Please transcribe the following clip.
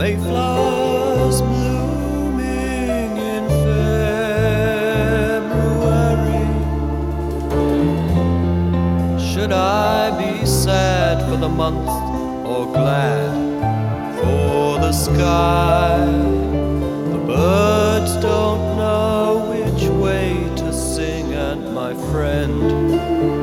Mayflowers blooming in February. Should I be sad for the month or glad for the sky? The birds don't know which way to sing, and my friend,